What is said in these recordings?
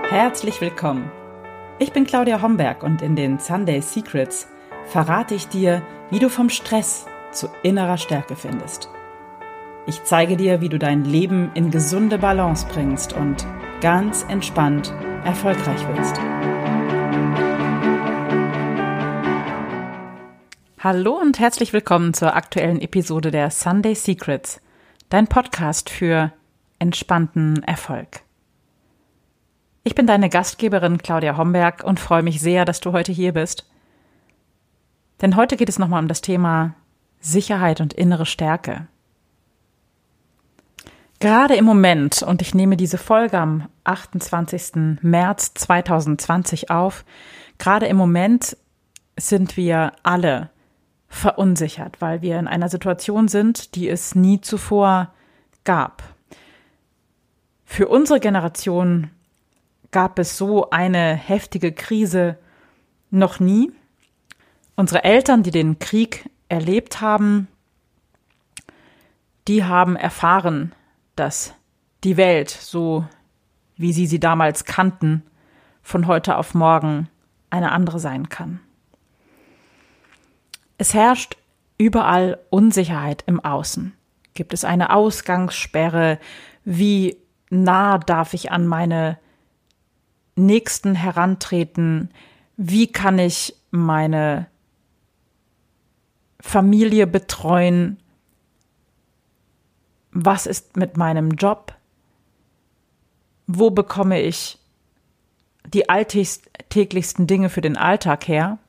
Herzlich willkommen. Ich bin Claudia Homberg und in den Sunday Secrets verrate ich dir, wie du vom Stress zu innerer Stärke findest. Ich zeige dir, wie du dein Leben in gesunde Balance bringst und ganz entspannt erfolgreich wirst. Hallo und herzlich willkommen zur aktuellen Episode der Sunday Secrets, dein Podcast für entspannten Erfolg. Ich bin deine Gastgeberin Claudia Homberg und freue mich sehr, dass du heute hier bist. Denn heute geht es nochmal um das Thema Sicherheit und innere Stärke. Gerade im Moment, und ich nehme diese Folge am 28. März 2020 auf, gerade im Moment sind wir alle verunsichert, weil wir in einer Situation sind, die es nie zuvor gab. Für unsere Generation gab es so eine heftige Krise noch nie. Unsere Eltern, die den Krieg erlebt haben, die haben erfahren, dass die Welt, so wie sie damals kannten, von heute auf morgen eine andere sein kann. Es herrscht überall Unsicherheit im Außen. Gibt es eine Ausgangssperre? Wie nah darf ich an meine Nächsten herantreten? Wie kann ich meine Familie betreuen? Was ist mit meinem Job? Wo bekomme ich die alltäglichsten Dinge für den Alltag her?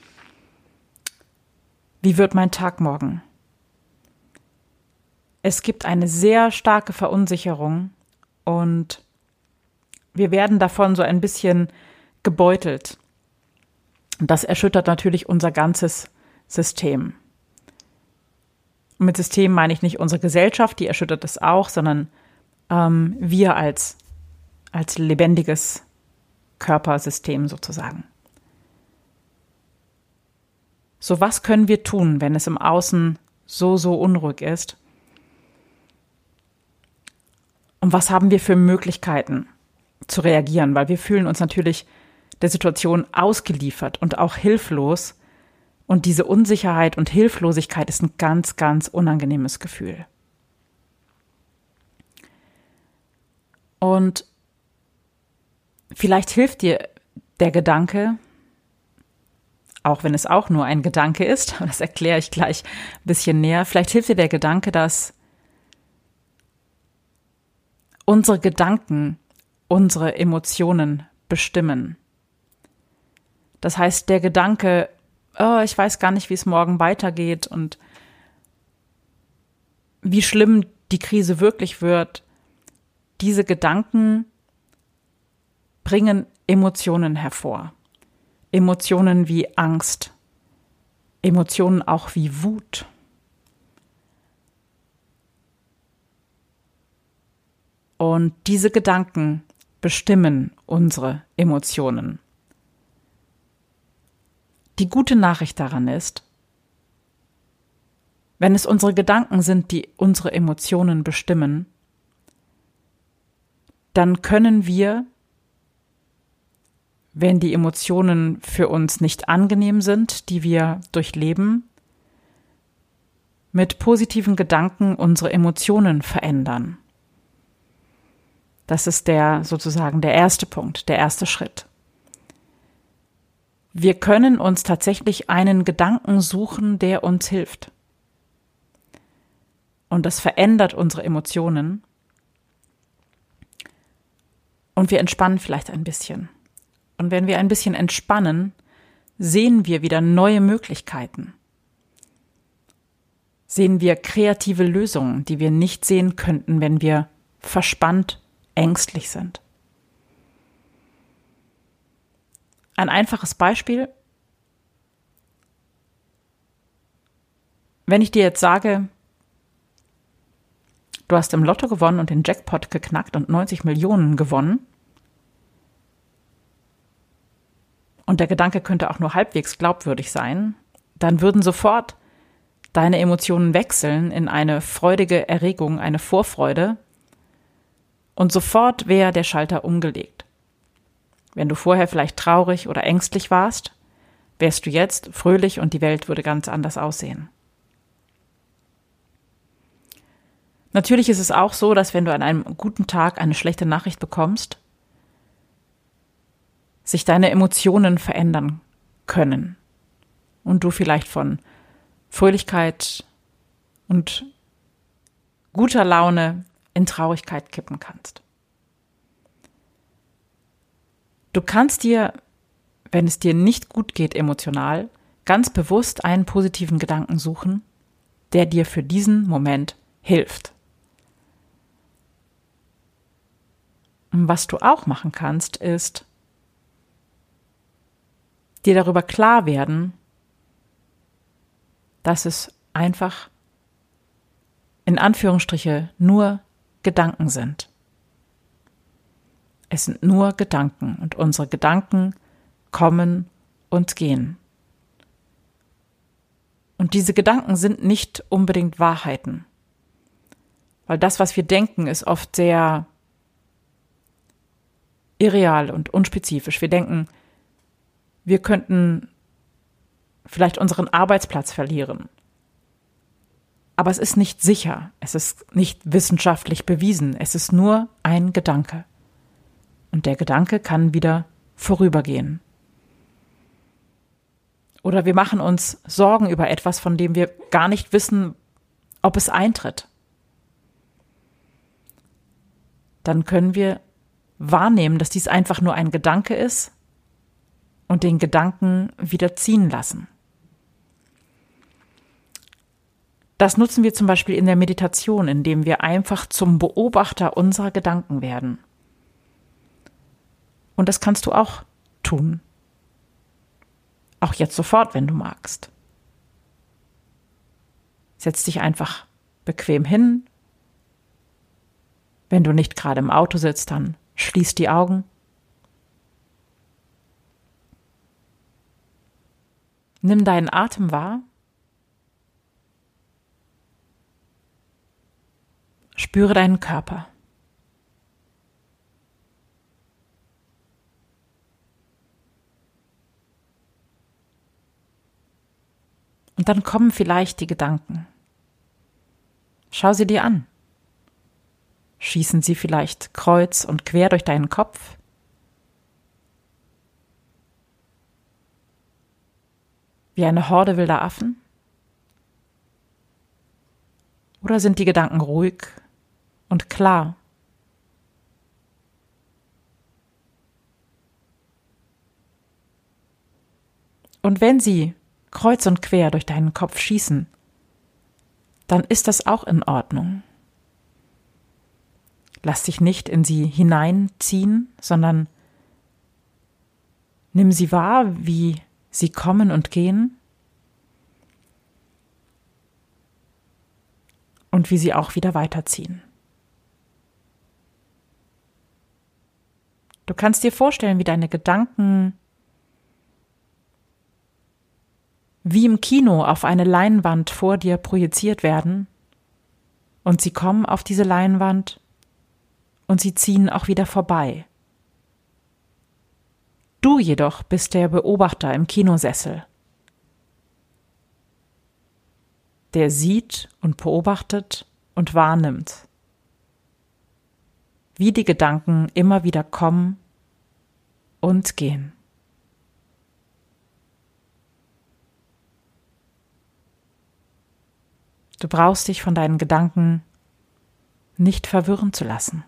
Wie wird mein Tag morgen? Es gibt eine sehr starke Verunsicherung und wir werden davon so ein bisschen gebeutelt. Und das erschüttert natürlich unser ganzes System. Und mit System meine ich nicht unsere Gesellschaft, die erschüttert es auch, sondern wir als lebendiges Körpersystem sozusagen. So, was können wir tun, wenn es im Außen so unruhig ist? Und was haben wir für Möglichkeiten zu reagieren? Weil wir fühlen uns natürlich der Situation ausgeliefert und auch hilflos. Und diese Unsicherheit und Hilflosigkeit ist ein ganz, ganz unangenehmes Gefühl. Und vielleicht hilft dir der Gedanke, auch wenn es auch nur ein Gedanke ist, das erkläre ich gleich ein bisschen näher, vielleicht hilft dir der Gedanke, dass unsere Gedanken unsere Emotionen bestimmen. Das heißt, der Gedanke, ich weiß gar nicht, wie es morgen weitergeht und wie schlimm die Krise wirklich wird, diese Gedanken bringen Emotionen hervor. Emotionen wie Angst, Emotionen auch wie Wut. Und diese Gedanken bestimmen unsere Emotionen. Die gute Nachricht daran ist, wenn es unsere Gedanken sind, die unsere Emotionen bestimmen, dann können wir, wenn die Emotionen für uns nicht angenehm sind, die wir durchleben, mit positiven Gedanken unsere Emotionen verändern. Das ist sozusagen der erste Punkt, der erste Schritt. Wir können uns tatsächlich einen Gedanken suchen, der uns hilft. Und das verändert unsere Emotionen. Und wir entspannen vielleicht ein bisschen. Und wenn wir ein bisschen entspannen, sehen wir wieder neue Möglichkeiten. Sehen wir kreative Lösungen, die wir nicht sehen könnten, wenn wir verspannt, ängstlich sind. Ein einfaches Beispiel. Wenn ich dir jetzt sage, du hast im Lotto gewonnen und den Jackpot geknackt und 90 Millionen gewonnen, und der Gedanke könnte auch nur halbwegs glaubwürdig sein, dann würden sofort deine Emotionen wechseln in eine freudige Erregung, eine Vorfreude, und sofort wäre der Schalter umgelegt. Wenn du vorher vielleicht traurig oder ängstlich warst, wärst du jetzt fröhlich und die Welt würde ganz anders aussehen. Natürlich ist es auch so, dass wenn du an einem guten Tag eine schlechte Nachricht bekommst, sich deine Emotionen verändern können und du vielleicht von Fröhlichkeit und guter Laune in Traurigkeit kippen kannst. Du kannst dir, wenn es dir nicht gut geht emotional, ganz bewusst einen positiven Gedanken suchen, der dir für diesen Moment hilft. Und was du auch machen kannst, ist dir darüber klar werden, dass es einfach in Anführungsstriche nur Gedanken sind. Es sind nur Gedanken und unsere Gedanken kommen und gehen. Und diese Gedanken sind nicht unbedingt Wahrheiten, weil das, was wir denken, ist oft sehr irreal und unspezifisch. Wir denken, wir könnten vielleicht unseren Arbeitsplatz verlieren. Aber es ist nicht sicher, es ist nicht wissenschaftlich bewiesen, es ist nur ein Gedanke. Und der Gedanke kann wieder vorübergehen. Oder wir machen uns Sorgen über etwas, von dem wir gar nicht wissen, ob es eintritt. Dann können wir wahrnehmen, dass dies einfach nur ein Gedanke ist und den Gedanken wieder ziehen lassen. Das nutzen wir zum Beispiel in der Meditation, indem wir einfach zum Beobachter unserer Gedanken werden. Und das kannst du auch tun. Auch jetzt sofort, wenn du magst. Setz dich einfach bequem hin. Wenn du nicht gerade im Auto sitzt, dann schließ die Augen. Nimm deinen Atem wahr. Spüre deinen Körper. Und dann kommen vielleicht die Gedanken. Schau sie dir an. Schießen sie vielleicht kreuz und quer durch deinen Kopf? Wie eine Horde wilder Affen? Oder sind die Gedanken ruhig und klar? Und wenn sie kreuz und quer durch deinen Kopf schießen, dann ist das auch in Ordnung. Lass dich nicht in sie hineinziehen, sondern nimm sie wahr, wie sie kommen und gehen und wie sie auch wieder weiterziehen. Du kannst dir vorstellen, wie deine Gedanken wie im Kino auf eine Leinwand vor dir projiziert werden und sie kommen auf diese Leinwand und sie ziehen auch wieder vorbei. Du jedoch bist der Beobachter im Kinosessel, der sieht und beobachtet und wahrnimmt, wie die Gedanken immer wieder kommen und gehen. Du brauchst dich von deinen Gedanken nicht verwirren zu lassen.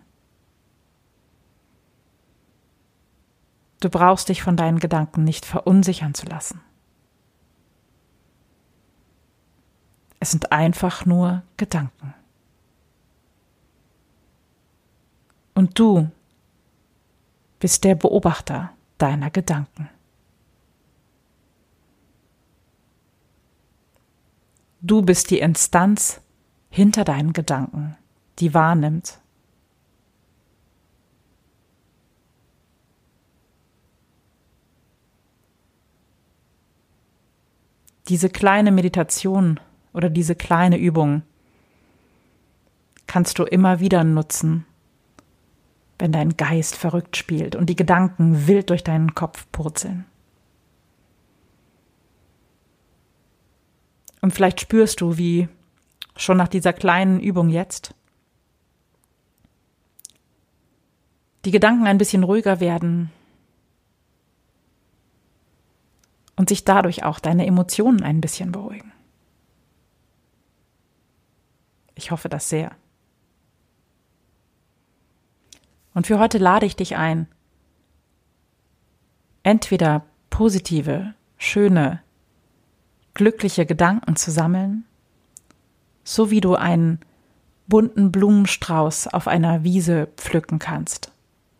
Du brauchst dich von deinen Gedanken nicht verunsichern zu lassen. Es sind einfach nur Gedanken. Und du bist der Beobachter deiner Gedanken. Du bist die Instanz hinter deinen Gedanken, die wahrnimmt. Diese kleine Meditation oder diese kleine Übung kannst du immer wieder nutzen, wenn dein Geist verrückt spielt und die Gedanken wild durch deinen Kopf purzeln. Und vielleicht spürst du, wie schon nach dieser kleinen Übung jetzt die Gedanken ein bisschen ruhiger werden und sich dadurch auch deine Emotionen ein bisschen beruhigen. Ich hoffe das sehr. Und für heute lade ich dich ein, entweder positive, schöne, glückliche Gedanken zu sammeln, so wie du einen bunten Blumenstrauß auf einer Wiese pflücken kannst.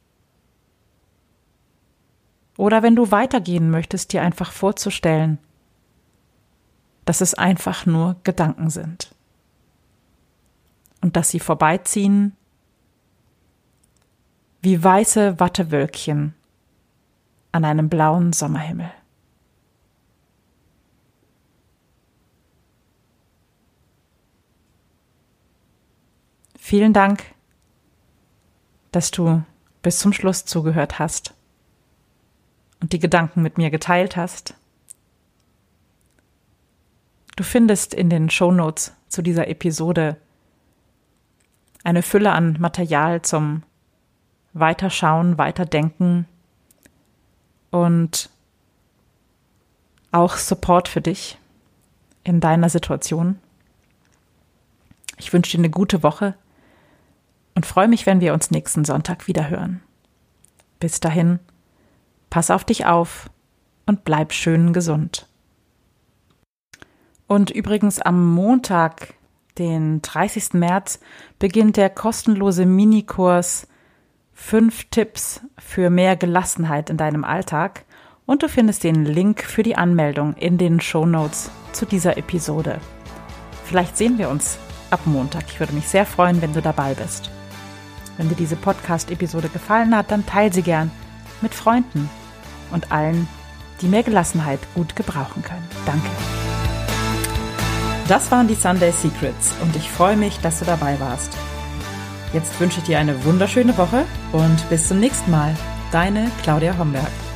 Oder wenn du weitergehen möchtest, dir einfach vorzustellen, dass es einfach nur Gedanken sind und dass sie vorbeiziehen wie weiße Wattewölkchen an einem blauen Sommerhimmel. Vielen Dank, dass du bis zum Schluss zugehört hast und die Gedanken mit mir geteilt hast. Du findest in den Shownotes zu dieser Episode eine Fülle an Material zum Weiterschauen, Weiterdenken und auch Support für dich in deiner Situation. Ich wünsche dir eine gute Woche und freue mich, wenn wir uns nächsten Sonntag wieder hören. Bis dahin, pass auf dich auf und bleib schön gesund. Und übrigens am Montag, den 30. März, beginnt der kostenlose Minikurs 5 Tipps für mehr Gelassenheit in deinem Alltag und du findest den Link für die Anmeldung in den Shownotes zu dieser Episode. Vielleicht sehen wir uns ab Montag. Ich würde mich sehr freuen, wenn du dabei bist. Wenn dir diese Podcast-Episode gefallen hat, dann teile sie gern mit Freunden und allen, die mehr Gelassenheit gut gebrauchen können. Danke. Das waren die Sunday Secrets und ich freue mich, dass du dabei warst. Jetzt wünsche ich dir eine wunderschöne Woche und bis zum nächsten Mal. Deine Claudia Homberg.